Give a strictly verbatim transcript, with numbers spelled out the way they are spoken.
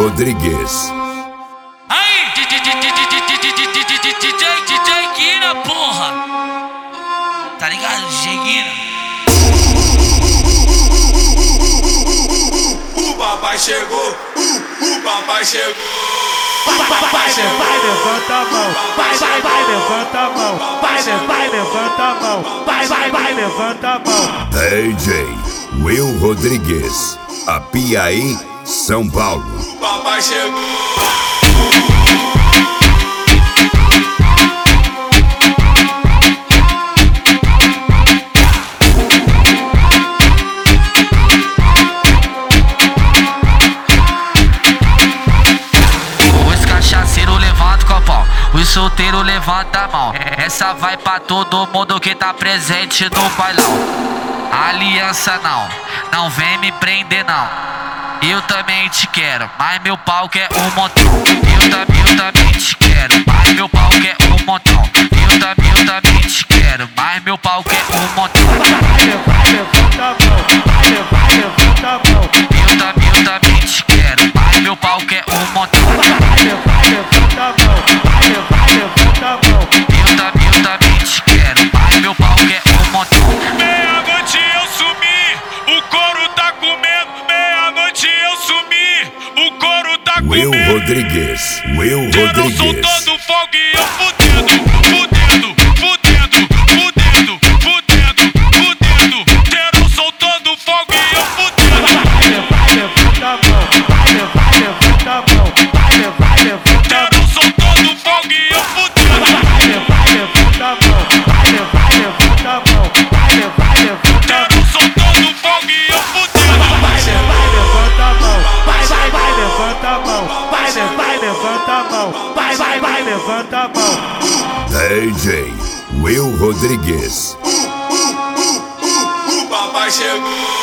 Rodrigues. Aí, D J Guina, porra! Tá ligado, D J Guina? O papai chegou, o papai chegou. Vai, vai, levanta a mão. Vai, vai, vai, levanta a mão. Vai, vai, levanta a mão. Vai, vai, vai, levanta a mão. D J Will Rodrigues, Apiaí, São Paulo. O papai chegou. Os solteiros levanta a mão. Essa vai pra todo mundo que tá presente no bailão. Aliança não, não vem me prender não. Eu também te quero, mas meu pau quer um montão. Eu, tam, eu também te quero, mas meu pau quer um montão. Eu, tam, eu também te quero, mas meu pau quer um montão. Vai, levanta a mão. Vai, vai, levanta a mão. Eu, tam, eu também te quero, mas meu pau quer um montão. Vai, levanta a mão. Vai, levanta a mão. Eu, tam, eu também te quero, mas meu pau quer um montão. Meia-noite eu sumi, o couro tá comendo. Meia-noite eu sumi, o couro tá comendo. Will Rodrigues, Will Geral Rodrigues. soltando fogo e eu fudendo, fudendo, fudendo, fudendo, fudendo, fudendo. Geral soltando fogo e eu fudendo. Vai, levanta a mão. Vai, vai, levanta a mão. Vai, vai, levanta a mão. Geral soltando fogo e eu fudendo. Vai, vai, levanta a mão. Vai, vai, levanta a mão. Vai, vai, levanta a mão. Geral soltando fogo e eu fudendo. Vai, vai, levanta a mão. Vai, vai, vai, levanta a mão. Vai, vai, levanta a mão. Vai, vai, vai, levanta a mão. D J Will Rodrigues. O papai chegou.